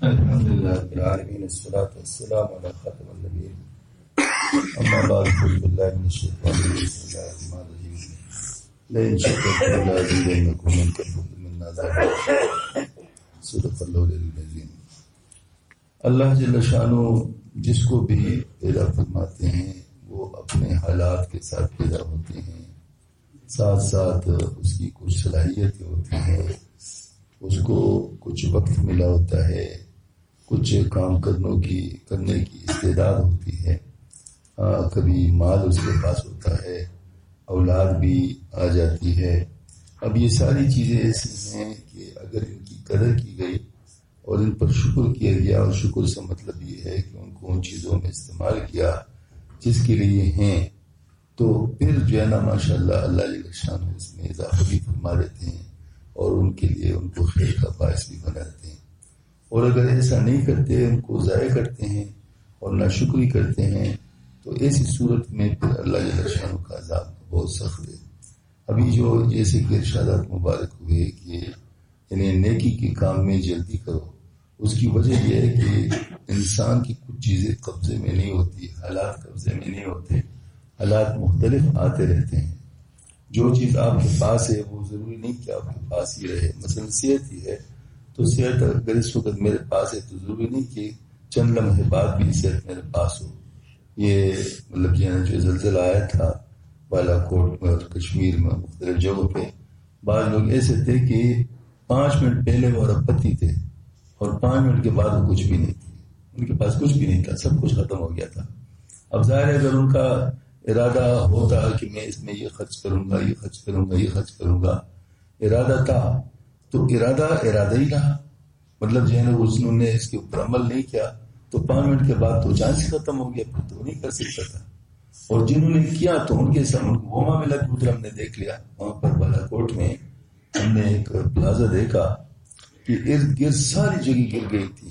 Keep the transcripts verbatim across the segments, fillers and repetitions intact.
الحمد لله رب العالمين والصلاة والسلام على خاتم النبيين أما بعد أعوذ بالله من الشيطان الرجيم بسم الله الرحمن الرحيم لئن شكرتم لأزيدنكم ومن كفر من عذاب صدق الله العظيم. اللہ جل شانہ جس کو بھی پیدا فرماتے ہیں وہ اپنے حالات کے ساتھ پیدا ہوتے ہیں، ساتھ ساتھ اس کی کچھ صلاحیتیں ہوتی ہیں، اس کو کچھ وقت ملا ہوتا ہے، کچھ کام کرنے کی کرنے کی استعداد ہوتی ہے، کبھی مال اس کے پاس ہوتا ہے، اولاد بھی آ جاتی ہے. اب یہ ساری چیزیں ایسی ہیں کہ اگر ان کی قدر کی گئی اور ان پر شکر کیا گیا، اور شکر سے مطلب یہ ہے کہ ان کو ان چیزوں میں استعمال کیا جس کے لیے ہیں، تو پھر جو ہے نا ماشاء اللہ اللہ جل شانہ اس میں اضافہ بھی فرما دیتے ہیں اور ان کے لیے ان کو خیر کا باعث بھی بنا دیتے ہیں. اور اگر ایسا نہیں کرتے، ان کو ضائع کرتے ہیں اور ناشکری کرتے ہیں، تو ایسی صورت میں پھر اللہ جل شانہ کا عذاب بہت سخت ہے. ابھی جو جیسے کہ ارشادات مبارک ہوئے کہ یعنی نیکی کے کام میں جلدی کرو، اس کی وجہ یہ ہے کہ انسان کی کچھ چیزیں قبضے میں نہیں ہوتی، حالات قبضے میں نہیں ہوتے، حالات مختلف آتے رہتے ہیں. جو چیز آپ کے پاس ہے وہ ضروری نہیں کہ آپ کے پاس ہی رہے. مثلا صحت ہی ہے تو صحت اگر اس وقت میرے پاس ہے تو ضروری نہیں کہ چند لمحے بعد بھی صحت میرے پاس ہو. یہ مطلب جو زلزلہ آیا تھا بالا کوٹ میں اور کشمیر میں مختلف جگہوں پہ، بعض لوگ ایسے تھے کہ پانچ منٹ پہلے وہ رپتی تھے اور پانچ منٹ کے بعد وہ کچھ بھی نہیں تھی، ان کے پاس کچھ بھی نہیں تھا، سب کچھ ختم ہو گیا تھا. اب ظاہر ہے اگر ان کا ارادہ ہوتا کہ میں اس میں یہ خرچ کروں گا یہ خرچ کروں گا یہ خرچ کروں گا، ارادہ تھا تو ارادہ ارادہ ہی رہا. مطلب جو ہے نا اس نے اس کے اوپر عمل نہیں کیا تو پانچ منٹ کے بعد تو چانس ختم ہو گیا، پھر تو نہیں کر سکتا تھا. اور جنہوں نے کیا تو ان کے سامنے وہ معاملہ بھی ہم نے دیکھ لیا. وہاں پر بالا کوٹ میں ہم نے ایک پلازا دیکھا کہ ارد گرد ساری جگہ گر گئی تھی،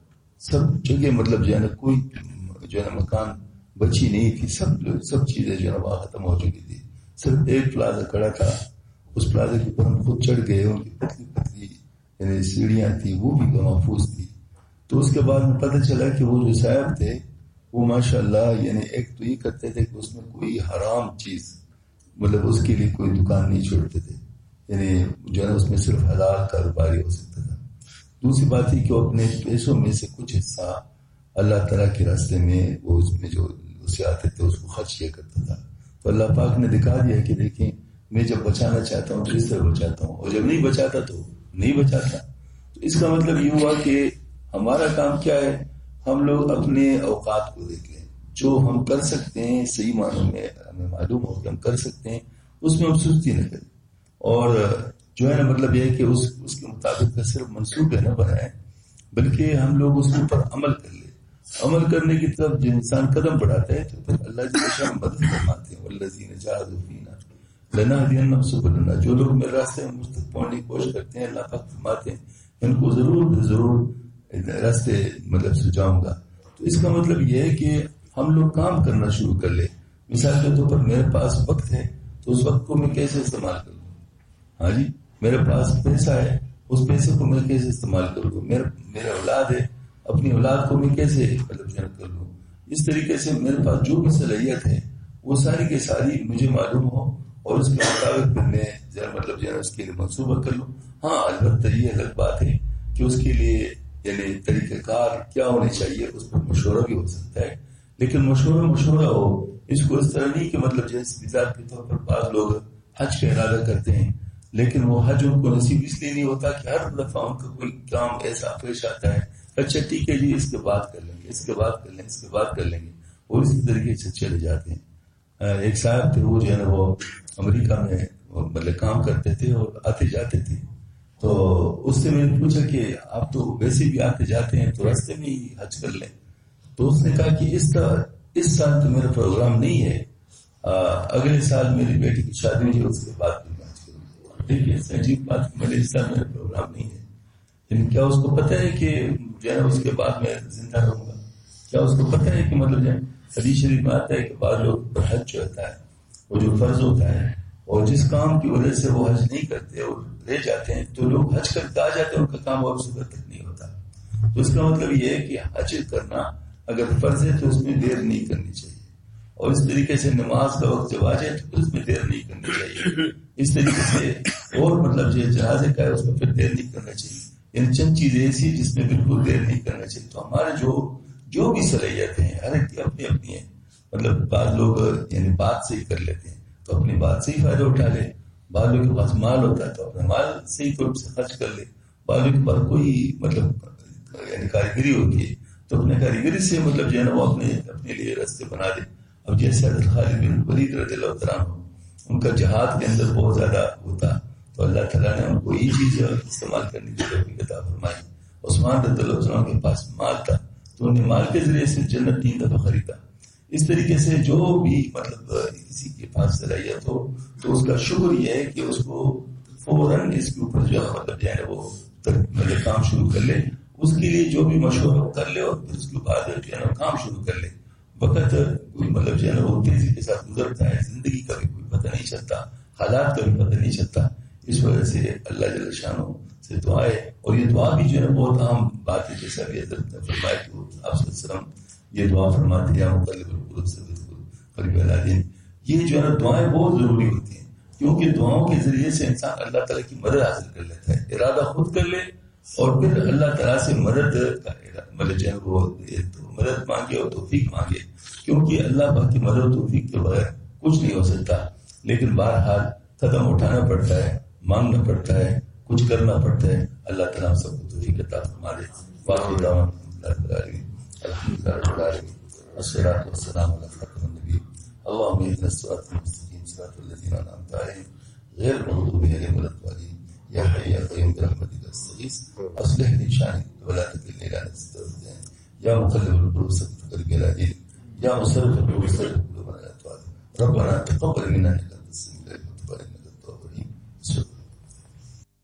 سب جگہ مطلب جو ہے نا کوئی جو ہے نا مکان بچی نہیں تھی، سب سب چیزیں جو ہے نا وہاں ختم ہو چکی تھی. صرف ایک پلازا کھڑا تھا، اس پلازا کے اوپر ہم خود چڑھ گئے، ان کی پتلی پتلی یعنی سیڑھیاں تھی وہ بھی محفوظ تھی. تو اس کے بعد میں پتہ چلا کہ وہ جو صاحب تھے وہ ماشاء اللہ یعنی ایک تو یہ کرتے تھے کہ اس میں کوئی حرام چیز مطلب اس کے لیے کوئی دکان نہیں چھوڑتے تھے، یعنی جو ہے نا اس میں صرف حلال کاروباری ہو سکتا تھا. دوسری بات یہ کہ وہ اپنے پیسوں میں سے کچھ حصہ اللہ تعالیٰ کے راستے میں وہ اس میں جو اسے آتے تھے اس کو خرچ کیا کرتا تھا. تو اللہ پاک نے دکھا دیا کہ دیکھیں میں جب بچانا چاہتا ہوں تو اس طرح بچاتا ہوں، اور جب نہیں بچاتا تو نہیں بچاتا. تو اس کا مطلب یہ ہوا کہ ہمارا کام کیا ہے، ہم لوگ اپنے اوقات کو دیکھ لیں، جو ہم کر سکتے ہیں صحیح معنوں میں ہمیں معلوم ہو کہ ہم کر سکتے ہیں اس میں ہم سستی نہ کریں، اور جو ہے نا مطلب یہ ہے کہ اس اس کے مطابق صرف منصوبے نہ بنائیں بلکہ ہم لوگ اس کے اوپر عمل کر لیں. عمل کرنے کی طرف جو انسان قدم بڑھاتا ہے تو پھر اللہ جل شانہ مدد فرماتے ہیں. والذین جاہدوا فینا لنہدینہم سبلنا، جو لوگ میرے راستے میں مجھ تک پہنچنے کی کوشش کرتے ہیں اللہ پاک فرماتے ہیں ان کو ضرور ضرور راستے مطلب سجاؤں گا. تو اس کا مطلب یہ ہے کہ ہم لوگ کام کرنا شروع کر لیں. مثال کے طور پر میرے پاس وقت ہے تو اس وقت کو میں کیسے استعمال کروں؟ ہاں جی، میرے پاس پیسہ ہے، اس پیسے کو میں کیسے استعمال کروں گا؟ میرے میرا اولاد ہے، اپنی اولاد کو میں کیسے مطلب جن کر لوں؟ اس طریقے سے میرے پاس جو بھی صلاحیت ہے وہ ساری کے ساری مجھے معلوم ہو اور اس کے مطابق پھر میں ذرا مطلب جو ہے اس کے لیے منصوبہ کر لوں. ہاں البتہ یہ الگ بات ہے کہ اس کے لیے یعنی طریقہ کار کیا ہونے چاہیے، اس پر مشورہ بھی ہو سکتا ہے، لیکن مشورہ مشورہ ہو اس کو اس طرح نہیں کہ مطلب جیسے مثال کے طور پر بعض لوگ حج کا ارادہ کرتے ہیں لیکن وہ حج ان کو نصیب اس لیے نہیں ہوتا کہ ہر دفعہ ان کا کوئی کام ایسا پیش آتا ہے، اچھا ٹھیک ہے جی اس کے بعد کر لیں گے اس کے بعد کر لیں گے اس کے بعد کر لیں گے، اور اسی طریقے سے چلے جاتے ہیں. ایک صاحب تھے وہ جو ہے نا وہ امریکہ میں مطلب کام کرتے تھے اور آتے جاتے تھے. تو اس سے میں نے پوچھا کہ آپ تو ویسے بھی آتے جاتے ہیں تو راستے میں ہی حج کر لیں. تو اس نے کہا کہ اس طرح اس سال تو میرا پروگرام نہیں ہے، اگلے سال میری بیٹی کی شادی ہوئی اس کے بعد بھی میں حج کروں گا. دیکھیے اس عجیب بات کہ میرے اس سال میرا پروگرام نہیں ہے، لیکن کیا اس کو پتہ ہے کہ جو ہے اس کے بعد میں زندہ رہوں گا؟ کیا اس کو پتہ ہے کہ مطلب جو حدیث شریف میں آتا ہے کہ بعض لوگ پر حج جو ہوتا ہے وہ جو فرض ہوتا ہے اور جس کام کی وجہ سے وہ حج نہیں کرتے اور رہ جاتے ہیں تو لوگ حج کرتے آ جاتے ہیں، ان کا کام اور صبح تک نہیں ہوتا. تو اس کا مطلب یہ ہے کہ حج کرنا اگر فرض ہے تو اس میں دیر نہیں کرنی چاہیے، اور اس طریقے سے نماز کا وقت جب آ جائے تو اس میں دیر نہیں کرنی چاہیے، اس طریقے سے اور مطلب جو جنازے کا ہے اس میں پھر دیر نہیں کرنا چاہیے. ان چند چیزیں ایسی جس میں بالکل دیر نہیں کرنا چاہیے. تو ہمارے جو جو بھی صلاحیتیں ہیں ہر ایک کی اپنی اپنی ہیں. مطلب بعض لوگ یعنی بات سے ہی کر لیتے ہیں تو اپنی بات سے ہی فائدہ اٹھا لے، بعض لوگوں کے پاس مال ہوتا ہے تو اپنے مال سے ہی کوئی سے خرچ کر لے، بعض لوگوں کے پاس کوئی مطلب یعنی کاریگری ہوتی ہے تو اپنے کاریگری سے مطلب جو ہے نا وہ اپنے اپنے لیے راستے بنا دے. اب جیسے حضرت خالد بن ولید رضی اللہ عنہ ان کا جہاد کے اندر بہت زیادہ ہوتا تو اللہ تعالیٰ نے ان کو یہ چیز استعمال کرنے کی توفیق عطا فرمائی. عثمان رضی اللہ عنہ کے پاس مال تھا تو انہیں مال کے ذریعے سے جنت تین دفعہ خریدا. اس طریقے سے جو بھی مطلب کسی کے پاس صلاحیت ہو تو اس کا شکر یہ ہے کہ اس کو فوراً اس کے اوپر جو مطلب جو ہے وہ مطلب کام شروع کر لے. اس کے لیے جو بھی مشورہ کر لے اور پھر اس کے بعد جو ہے نا کام شروع کر لے. وقت کوئی مطلب جو ہے نا وہ تیزی کے ساتھ گزرتا ہے، زندگی کا بھی کوئی پتہ نہیں چلتا، حالات کا بھی پتہ نہیں چلتا. اس وجہ سے اللہ جل شانہ سے دعائے، اور یہ دعا بھی جو ہے نا بہت عام بات ہے. جیسا بھی حضرت نے فرمایا کہ آپ صلی اللہ علیہ وسلم یہ دعا فرماتے ہیں مقلب القلوب سے قریب العالمین. یہ جو ہے نا دعائیں بہت ضروری ہوتی ہیں کیونکہ دعاؤں کے ذریعے سے انسان اللہ تعالیٰ کی مدد حاصل کر لیتا ہے. ارادہ خود کر لے اور پھر اللہ تعالیٰ سے مدد کا مطلب جو ہے وہ مدد مانگے اور توفیق مانگے، کیونکہ اللہ پاک کی مدد توفیق کے بغیر کچھ نہیں ہو سکتا. لیکن بہرحال قدم اٹھانا پڑتا ہے، مانگنا پڑتا ہے، کچھ کرنا پڑتا ہے. اللہ تعالیٰ سب کو توفیق عطا فرما دے. باقی دعوانا الحمدللہ رب العالمین والصلاۃ والسلام علی خاتم النبیین. اللهم اهدنا الصراط المستقیم صراط الذین انعمت علیہم غیر المغضوب علیہم ولا الضالین. یا حی یا قیوم برحمتک استغیث اصلح لي شأني ولا تكلني إلى نفسي طرفة عين. یا مقلب القلوب ثبت قلبي على دينك. یا مصرف القلوب صرف قلوبنا إلى طاعتك. ربنا تقبل منا إنك أنت السميع العليم وتب علينا